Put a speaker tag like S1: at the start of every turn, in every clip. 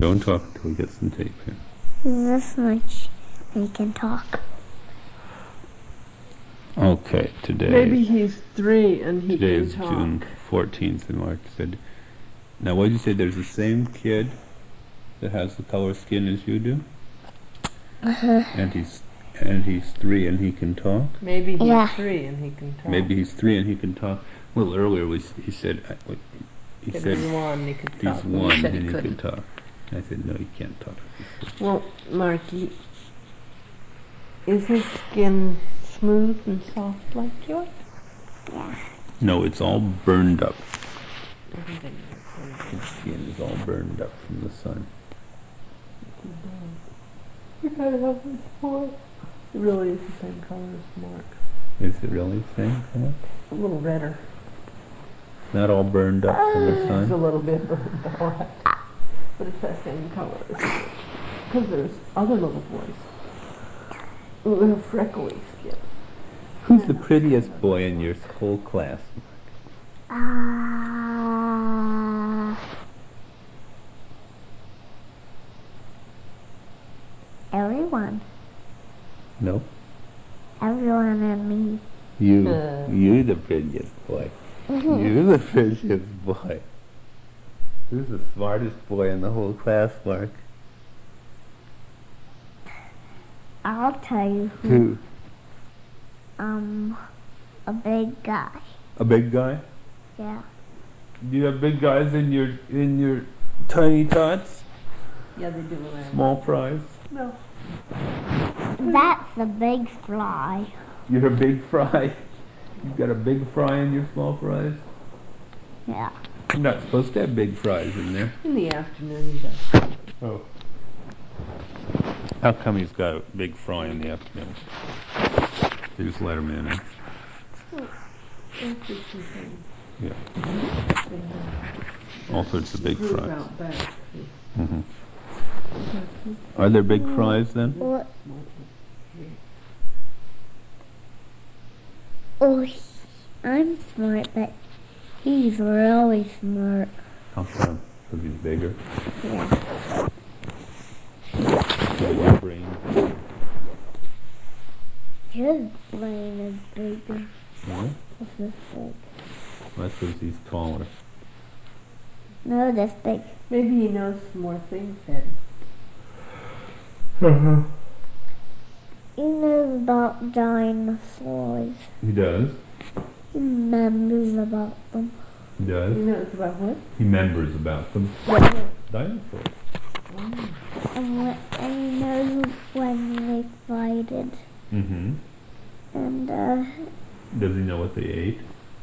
S1: Don't talk until we get some tape here.
S2: This much he can talk.
S1: Okay, today.
S3: Maybe he's 3 and he
S1: Today
S3: can
S1: is
S3: talk.
S1: June 14th, and Mark said, now what did you say, there's the same kid that has the color skin as you do? And he's 3 and he can talk?
S3: Maybe he's
S2: Yeah.
S3: 3 and he can talk.
S1: Maybe he's 3 and he can talk. A little earlier he said,
S3: He's
S1: said
S3: 1, he could talk.
S1: he's
S3: You
S1: 1
S3: said
S1: and he
S3: couldn't.
S1: can talk. I said, no, he can't talk.
S3: Well, Marky, is his skin smooth and soft like yours?
S2: Yeah.
S1: No, it's all burned up.
S3: Everything is
S1: His skin is all burned up from the sun.
S3: You kind of have this boy. It really is the same color as Mark.
S1: Is it really the same color?
S3: A little redder.
S1: Not all burned up from the
S3: It's a
S1: sun?
S3: little bit burned out. But it's that same color. Because there's other little boys who have freckly skin.
S1: Who's the prettiest boy in your whole class?
S2: Everyone.
S1: No?
S2: Everyone and me.
S1: You're the prettiest boy. You're the prettiest boy. Who's the smartest boy in the whole class, Mark?
S2: I'll tell you
S1: Who?
S2: a big guy.
S1: A big guy?
S2: Yeah.
S1: Do you have big guys in your tiny tots?
S3: Yeah, they do.
S1: Small fries?
S3: No.
S2: That's a big fly.
S1: You're a big fry? You've got a big fry in your small fries?
S2: Yeah.
S1: You're not supposed to have big fries in there.
S3: In the afternoon he does.
S1: Oh. How come he's got a big fry in the afternoon? They just let him in, eh? Yeah. All sorts of big fries.
S3: Out back.
S1: Hmm. Are there big fries then?
S2: What? Oh, I'm smart, but he's really smart.
S1: How come? Because he's bigger.
S2: Yeah.
S1: Got brain.
S2: His brain is bigger.
S1: Yeah?
S2: This is big.
S1: That's because he's taller.
S2: No, this big.
S3: Maybe he knows some more things then.
S2: He knows about dinosaurs.
S1: He does.
S2: He remembers about them.
S1: He
S3: He
S1: does.
S3: knows about what?
S1: He remembers about them. Dinosaurs.
S2: And he knows when they fighted.
S1: Mm-hmm.
S2: And,
S1: Does he know what they ate?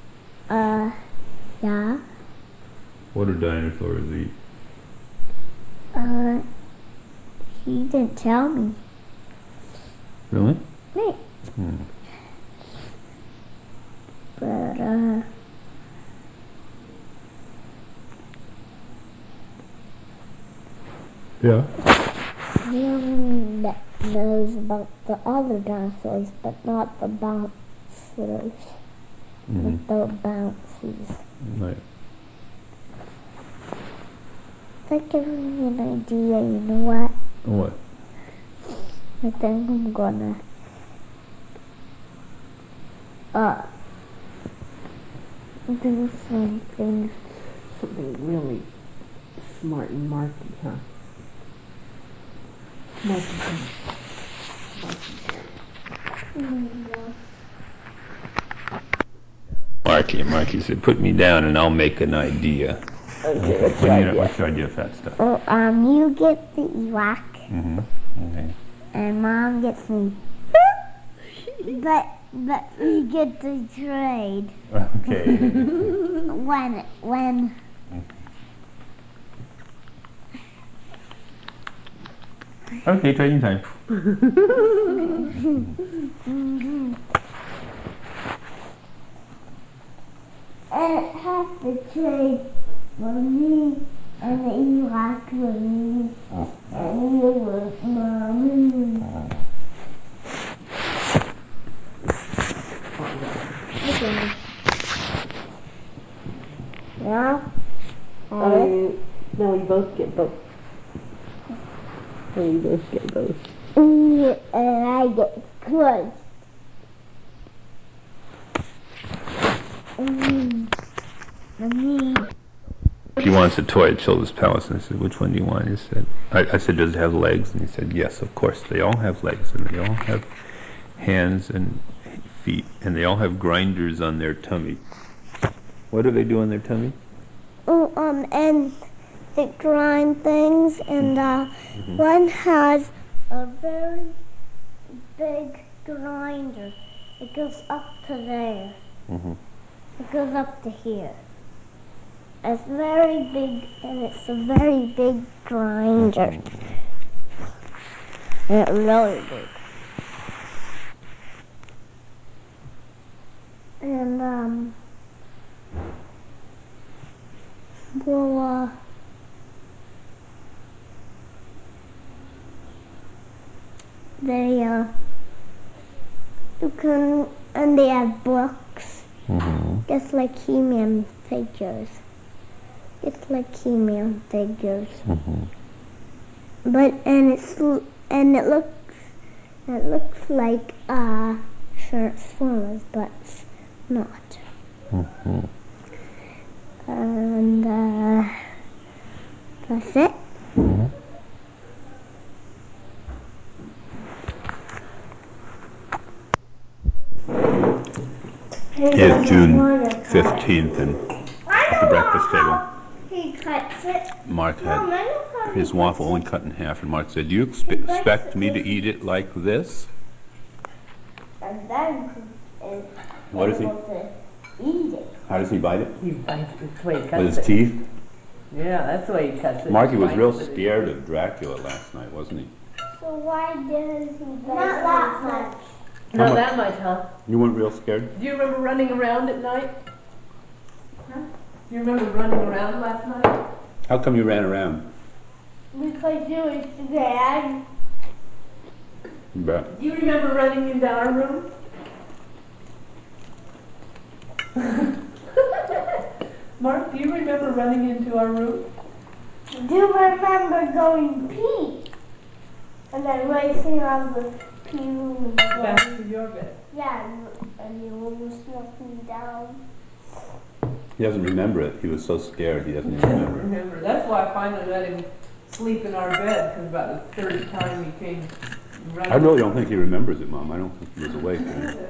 S2: yeah.
S1: What do dinosaurs eat?
S2: He didn't tell me.
S1: Really?
S2: Wait.
S1: Hmm.
S2: But,
S1: Yeah.
S2: he only knows about the other dinosaurs, but not the bouncers.
S1: Mm-hmm.
S2: The bouncies.
S1: Right.
S2: That gives me an idea, you know what?
S1: What?
S2: I think I'm gonna do something.
S3: Something really smart and marky, huh?
S1: Marky said, put me down and I'll make an idea.
S3: Okay, what's
S1: What's your idea of that stuff?
S2: Well, you get the Ewok,
S1: Mm-hmm. Okay.
S2: and Mom gets me. but we get to trade
S1: Okay.
S2: when.
S1: Okay, trading time.
S2: And it has to trade for me and the Ewok with me and you with Mommy. Okay. Yeah?
S3: No, you both get both. So we both get those.
S2: And I get close.
S1: If he wants a toy at Children's Palace, and I said, which one do you want? He said, I said, does it have legs? And he said, yes, of course. They all have legs, and they all have hands and feet, and they all have grinders on their tummy. What do they do on their tummy?
S2: And they grind things, and one has a very big grinder. It goes up to there. It goes up to here. It's very big, and it's a very big grinder. And it's really big. And, well, they, you can, and they have books, just like He-Man figures. It's like He-Man figures. But, and it looks like, Transformers, but it's not. And, that's it.
S1: It's June 15th, and at the breakfast table,
S2: He cuts it.
S1: Mark had his waffle only cut in half, and Mark said, do you expect me to eat it like this?
S2: And then
S1: What is he?
S2: to eat it.
S1: How does he bite it?
S3: He bites it the way he cuts
S1: With his
S3: it.
S1: teeth?
S3: Yeah, that's the way he cuts it.
S1: Marky
S3: He
S1: was
S3: bites
S1: real
S3: it with his
S1: scared
S3: teeth.
S1: of Dracula last night, wasn't he?
S2: So why didn't he bite Not that much.
S3: Not that much, huh?
S1: You weren't real scared?
S3: Do you remember running around at night? Huh? Do you remember running around last night?
S1: How come you ran around?
S2: Because you were scared.
S1: But
S3: Do you remember running into our room? Mark, do you remember running into our room?
S2: Do you remember going pee? And then racing on the pee room and
S3: Back to your bed.
S2: yeah, and you almost knocked me down.
S1: he doesn't remember it. He was so scared he doesn't even remember it.
S3: Remember, that's why I finally let him sleep in our bed, because about the third time he came running.
S1: I really don't think he remembers it, Mom. I don't think he was awake.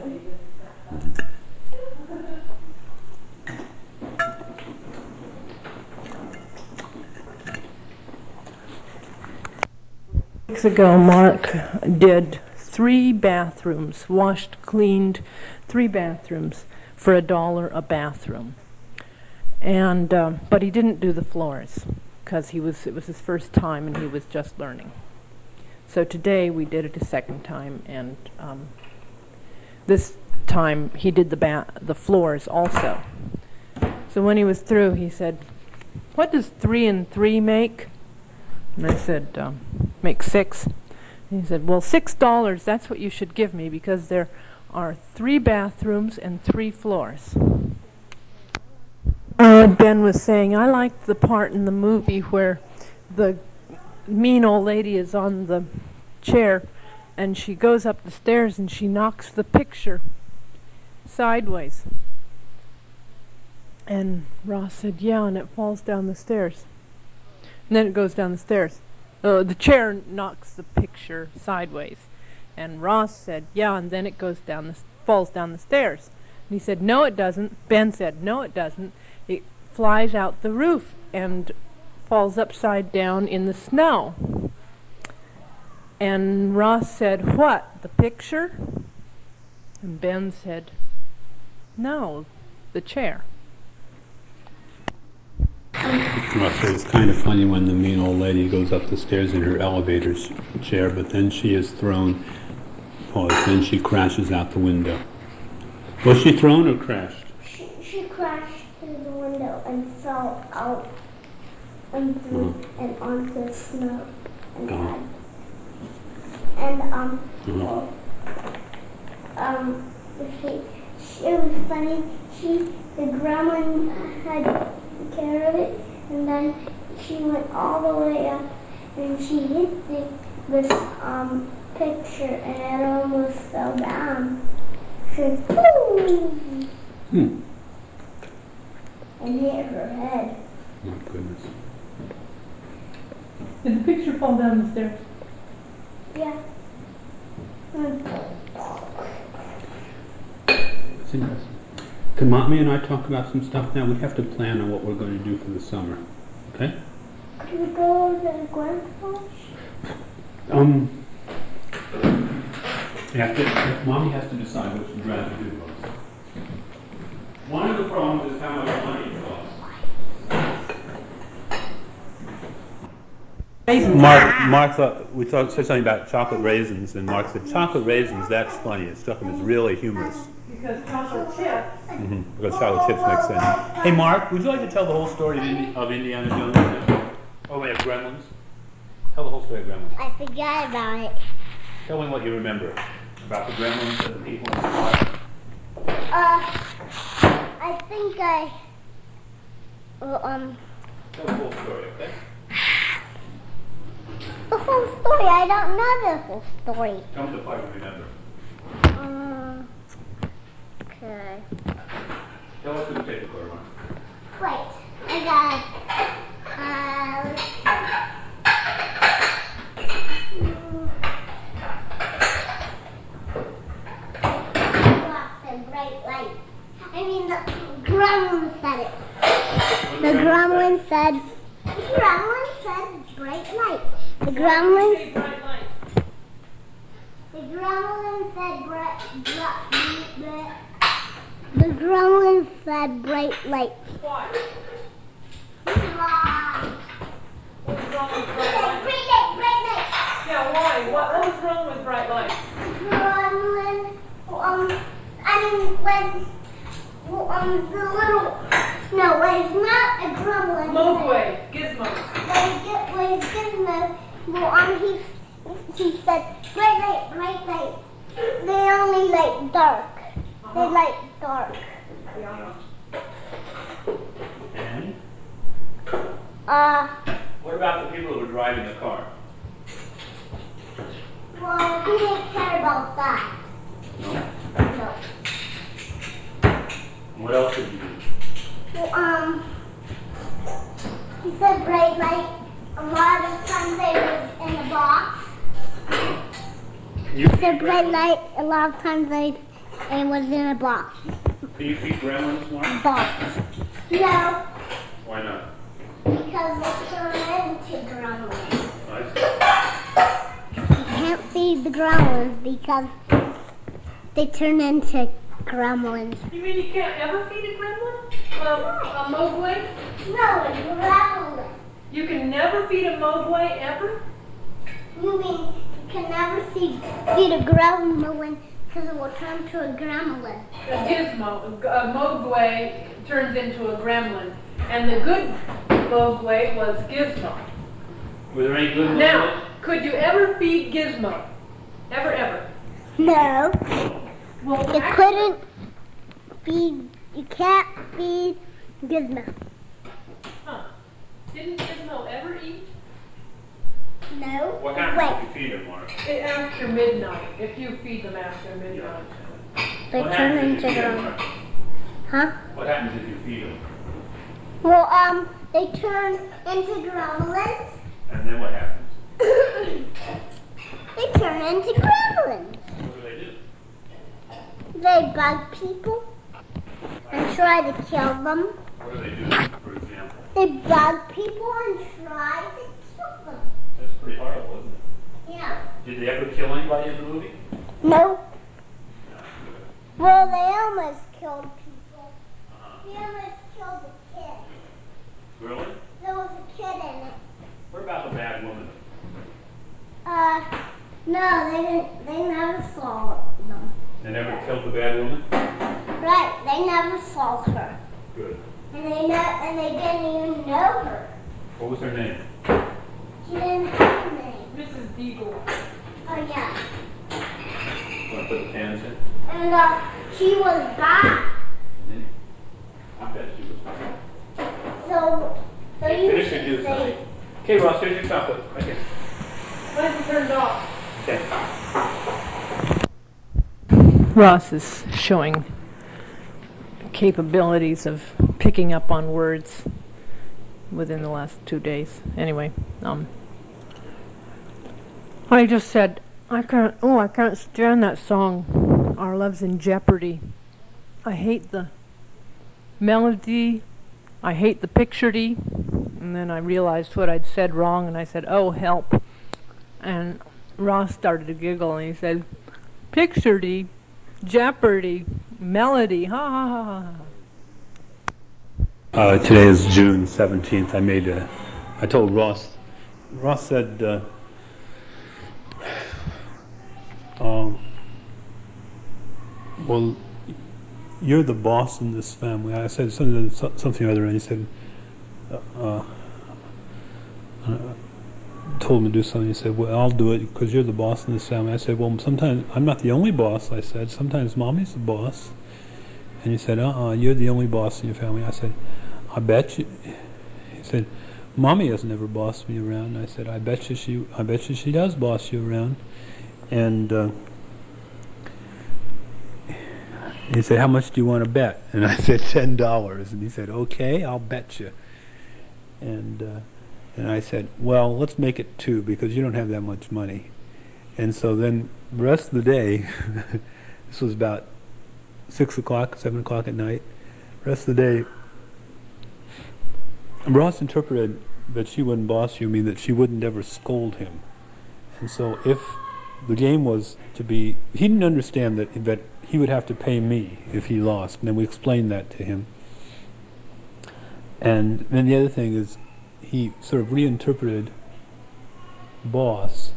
S3: Weeks ago, Mark did 3 bathrooms, washed, cleaned 3 bathrooms for $1 a bathroom. And but he didn't do the floors because it was his first time and he was just learning. So today we did it a second time, and this time he did the floors also. So when he was through, he said, "What does 3 and 3 make?" And I said, "Make 6." And he said, "Well, $6, that's what you should give me, because there are 3 bathrooms and 3 floors." Ben was saying, I liked the part in the movie where the mean old lady is on the chair and she goes up the stairs and she knocks the picture sideways. And Ross said, yeah, and it falls down the stairs. And then it goes down the stairs. The chair knocks the picture sideways. And Ross said, yeah, and then it goes down falls down the stairs. And he said, no, it doesn't. Ben said, no, it doesn't. It flies out the roof and falls upside down in the snow. And Ross said, what, the picture? And Ben said, no, the chair.
S4: Ross said it's kind of funny when the mean old lady goes up the stairs in her elevator chair, but then she is thrown, then she crashes out the window. Was she thrown or crashed?
S2: She crashed through the window and fell out and through and onto the snow. And it was funny. The grandma had care of it, and then she went all the way up and she hit the this picture and it almost fell down. She went, boom, and hit her head.
S4: My goodness.
S3: Did the picture fall down the stairs?
S2: Yeah.
S4: It's interesting. Can Mommy and I talk about some stuff now? We have to plan on what we're going to do for the summer. Okay?
S2: Could we go to the grandpa's?
S4: Mommy has to decide what she'd rather do. One of the problems is how much money it costs. Mark thought we said something about chocolate raisins, and Mark said chocolate raisins. That's funny. It struck him as really humorous.
S3: Because chocolate chips.
S4: Because chocolate chips make sense. Hey, Mark, would you like to tell the whole story of Indiana Jones? Oh wait, Gremlins. Tell the whole story of Gremlins.
S2: I forgot about it.
S4: Tell me what you remember about the Gremlins and the people in the park.
S2: I think I.
S4: Tell the whole story, okay?
S2: The whole story. I don't know the whole story.
S4: Tell me the part you remember.
S2: Okay.
S4: Tell us who the tape recorder was.
S2: Wait. I got. Bright light. I mean, the gremlin said it. The gremlin said bright light. The gremlin said bright light.
S3: Why? What's wrong with bright light?
S2: Bright light.
S3: Yeah, why? What was wrong with bright light?
S2: Gremlin, the little, no, it's not a gremlin.
S3: Mogwai, Gizmo.
S2: When Gizmo, he said, bright light. They only like dark. They like dark.
S3: Yeah.
S4: And?
S2: Uh,
S4: What about the people who were driving the car?
S2: well, he didn't care about that.
S4: No?
S2: No.
S4: What else did you do?
S2: Well, he said bright light. A lot of times they was in a box.
S4: You
S2: He said bright light. A lot of times it was in a box.
S4: Do you feed gremlins, Mark?
S2: Box. No,
S4: Why not?
S2: because they turn into gremlins.
S4: I see.
S2: You can't feed the gremlins because they turn into gremlins.
S3: You mean you can't ever feed a gremlin? A Mogwai?
S2: No, a gremlin.
S3: You can never feed a Mogwai ever?
S2: You mean you can never feed a gremlin because it will turn to a gremlin.
S3: A Gizmo, a Mogwai turns into a gremlin. And the good Mogwai was Gizmo.
S4: Were there any good ones?
S3: Now, could you ever feed Gizmo? Ever?
S2: No,
S3: Well,
S2: you couldn't feed. You can't feed Gizmo.
S3: Huh. Didn't Gizmo ever eat?
S2: No.
S4: What happens
S2: Wait.
S4: if you feed them, Mark?
S3: After midnight, if you feed them after midnight.
S2: They
S4: What
S2: turn
S4: happens if you
S2: into
S4: feed 'em,
S2: gremlins.
S4: Mark?
S2: Huh?
S4: What happens if you feed them?
S2: Well, they turn into gremlins.
S4: And then what happens?
S2: They turn into gremlins.
S4: What do they do?
S2: They bug people and try to kill them.
S4: What do they do, for example?
S2: They bug people and try to kill them.
S4: That's pretty horrible, isn't it?
S2: Yeah.
S4: Did they ever kill anybody in the movie?
S2: No.
S4: No.
S2: Well, they almost killed people.
S4: Uh-huh.
S2: They almost killed a kid.
S4: Really?
S2: There was a kid in it.
S4: What about the bad woman?
S2: No, they didn't. They never saw them.
S4: They never killed the bad woman?
S2: Right. They never saw her,
S4: Good.
S2: and they didn't even know her.
S4: What was her name?
S2: She didn't have a name.
S3: Mrs. Deagle.
S2: Oh yeah.
S4: Want to put the pans in?
S2: And she was bad.
S4: I bet she was fine.
S2: So
S4: Hey,
S2: you
S4: finish
S2: should
S4: your juice, honey.
S2: say,
S4: Okay, Ross, here's your chocolate. Right here.
S3: Ross is showing capabilities of picking up on words within the last 2 days. Anyway, I just said, I can't stand that song, Our Love's in Jeopardy. I hate the melody, I hate the picturedy, and then I realized what I'd said wrong, and I said, oh, help. And Ross started to giggle, and he said, picturedy, Jeopardy, melody, ha ha ha ha.
S4: Today is June 17th. I told Ross said, well, you're the boss in this family. I said something or other, and he said, told him to do something. He said, well, I'll do it because you're the boss in this family. I said, well, sometimes I'm not the only boss. I said, sometimes Mommy's the boss. And he said, you're the only boss in your family. I said, I bet you. He said, Mommy has never bossed me around. I said, I bet you she does boss you around. And he said, how much do you want to bet? And I said, $10. And he said, okay, I'll bet you. And I said, well, let's make it 2 because you don't have that much money. And so then the rest of the day, this was about 6 o'clock, 7 o'clock at night. The rest of the day, Ross interpreted that she wouldn't boss you, mean that she wouldn't ever scold him. And so if the game was to be, he didn't understand that he would have to pay me if he lost. And then we explained that to him. And then the other thing is, he sort of reinterpreted boss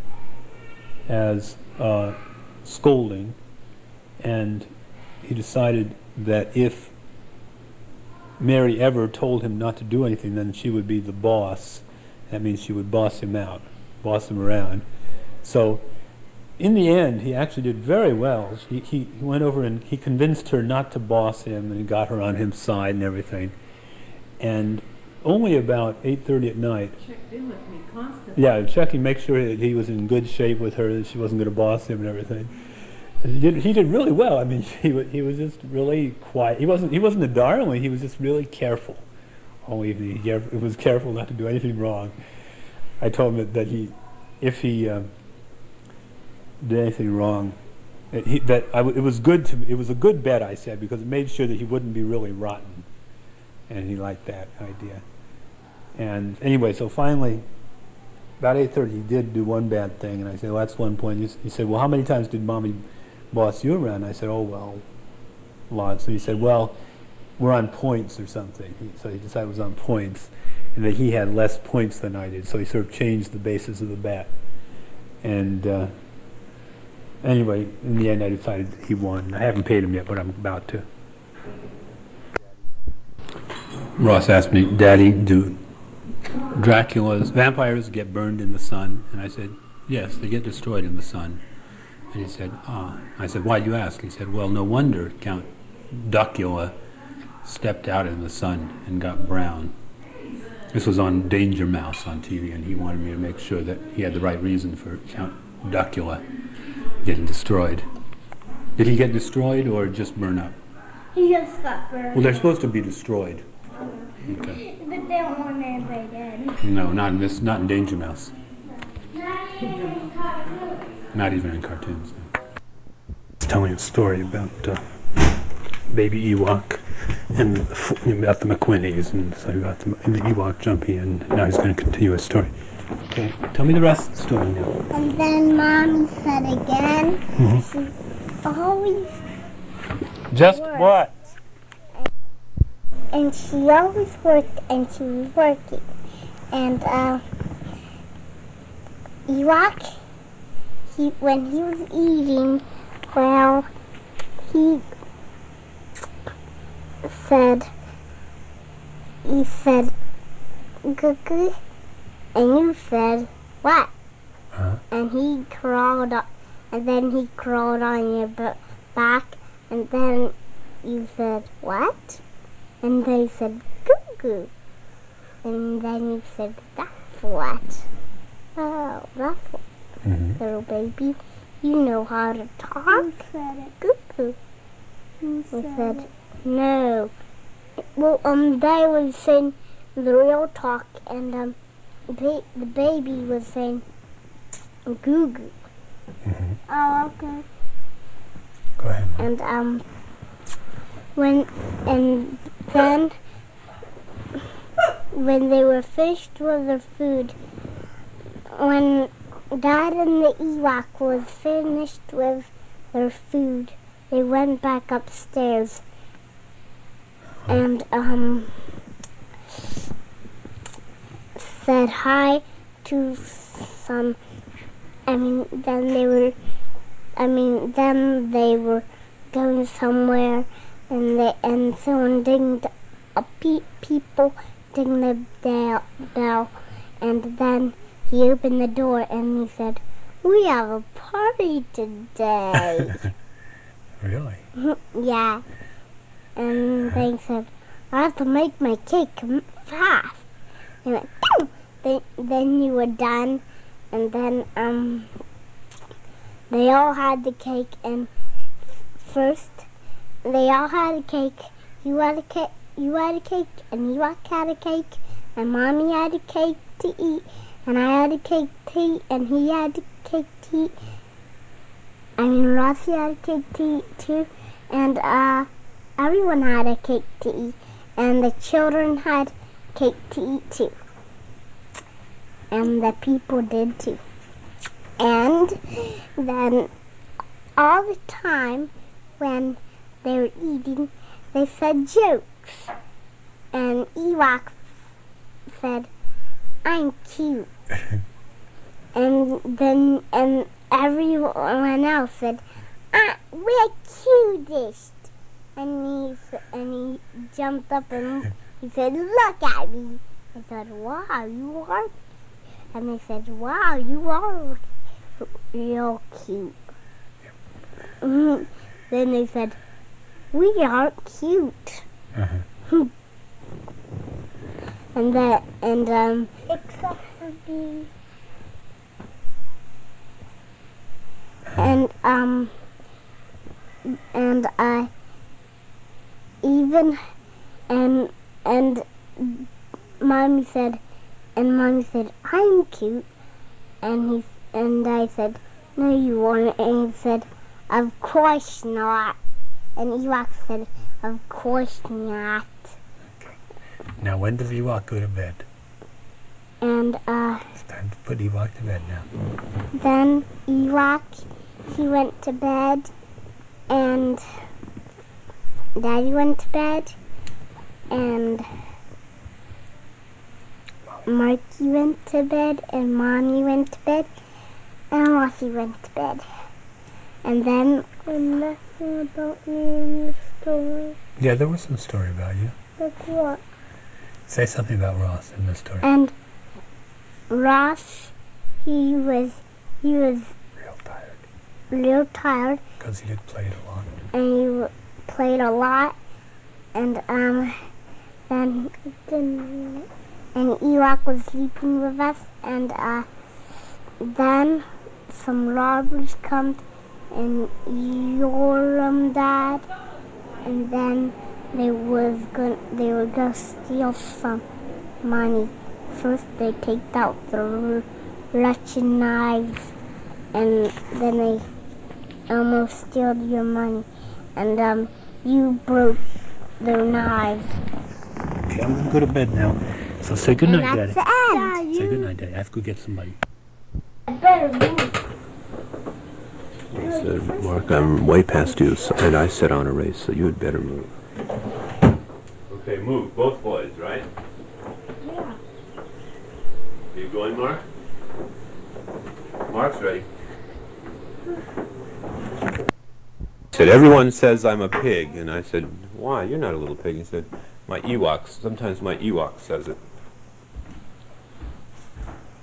S4: as scolding, and he decided that if Mary ever told him not to do anything, then she would be the boss. That means she would boss him around. So in the end, he actually did very well. He went over and he convinced her not to boss him, and he got her on his side and everything. And only about 8:30 at night.
S3: Checked in with me constantly.
S4: Yeah, checking, make sure that he was in good shape with her, that she wasn't going to boss him and everything. And he did really well. I mean, he was just really quiet. He wasn't a darling. He was just really careful all evening. He was careful not to do anything wrong. I told him that if he did anything wrong, it was a good bet, I said, because it made sure that he wouldn't be really rotten. And he liked that idea. And anyway, so finally, about 8:30, he did do one bad thing, and I said, well, that's one point. He said, well, how many times did Mommy boss you around? I said, oh, well, lots. So he said, well, we're on points or something. So he decided it was on points, and that he had less points than I did. So he sort of changed the basis of the bet. And anyway, in the end, I decided he won. I haven't paid him yet, but I'm about to. Ross asked me, Daddy, do vampires get burned in the sun? And I said, yes, they get destroyed in the sun. And he said, I said, why do you ask? He said, well, no wonder Count Duckula stepped out in the sun and got brown. This was on Danger Mouse on TV, and he wanted me to make sure that he had the right reason for Count Duckula getting destroyed. Did he get destroyed or just burn up?
S2: He just got burned.
S4: Well, they're supposed to be destroyed. Okay.
S2: But they don't want anybody dead.
S4: No, not in Danger Mouse.
S2: Not even in cartoons.
S4: Not even in cartoons. No. He's telling a story about baby Ewok and about the McQuinneys, and so about the Ewok jumping in. Now he's going to continue his story. Okay, tell me the rest of the story now.
S2: And then Mommy said again, she always
S4: Just
S2: worked.
S4: what?
S2: And she always worked, and she was working. And Ewok, when he was eating, well, he said, "Goo-goo," and you said, "What?" And he crawled up, and then he crawled on your back, and then you said, "What?" And they said, "Goo-goo." And then you said, "That's what." Oh. well, that's what, little baby. You know how to talk. Who said it? Goo-goo. Who said it? No. Well, they was saying the real talk, and the baby was saying goo-goo. Oh, okay.
S5: Go ahead.
S2: And then when they were finished with their food, when Dad and the Ewok was finished with their food, they went back upstairs and said hi to some. Then they were going somewhere, and someone dinged people ding the bell, and then he opened the door and he said, "We have a party today."
S5: Really?
S2: Yeah. And they said, "I have to make my cake fast." He went, then you were done, and then they all had the cake, and first they all had a cake. You had a cake, and Ewok had a cake, and Mommy had a cake to eat, and I had a cake to eat, and he had a cake to eat. Rossi had a cake to eat too, and everyone had a cake to eat, and the children had cake to eat too, and the people did too. And then all the time when they were eating, they said jokes, and Ewok said, "I'm cute." and everyone else said, "We're cutest." And he jumped up and he said, "Look at me." I said, "Wow, you are." And they said, "Wow, you are real cute." Then they said, "We aren't cute." Except for me. And Mommy said, "I'm cute," and I said, "No, you aren't," and he said, "Of course not," and Ewok said, "Of course not."
S5: Now, when does Ewok go to bed?
S2: And
S5: It's time to put Ewok to bed now.
S2: then Ewok, he went to bed, and Daddy went to bed, and Marky went to bed, and Mommy went to bed, and Rossi went to bed. And then nothing about me in the story.
S5: Yeah, there was some story about you.
S2: Like what?
S5: Say something about Ross in the story.
S2: And Ross, he was
S5: Real tired.
S2: real tired,
S5: Because he had played a lot.
S2: and he played a lot, and then Ewok was sleeping with us, and then some robbers come and your Dad, and then they were gonna steal some money. First they take out the Russian knives, and then they almost steal your money, and you broke their knives.
S5: Okay, I'm going to go to bed now. So say goodnight,
S2: And
S5: Daddy.
S2: that's the end.
S5: Say goodnight, Daddy. I have to go get somebody.
S2: I better move.
S1: He said, "Mark, I'm way past you, and I set on a race, so you had better move." Okay, move. Both boys, right?
S2: Yeah.
S1: Are you going, Mark? Mark's ready. He said, "Everyone says I'm a pig," and I said, "Why? You're not a little pig." He said, sometimes my Ewok says it."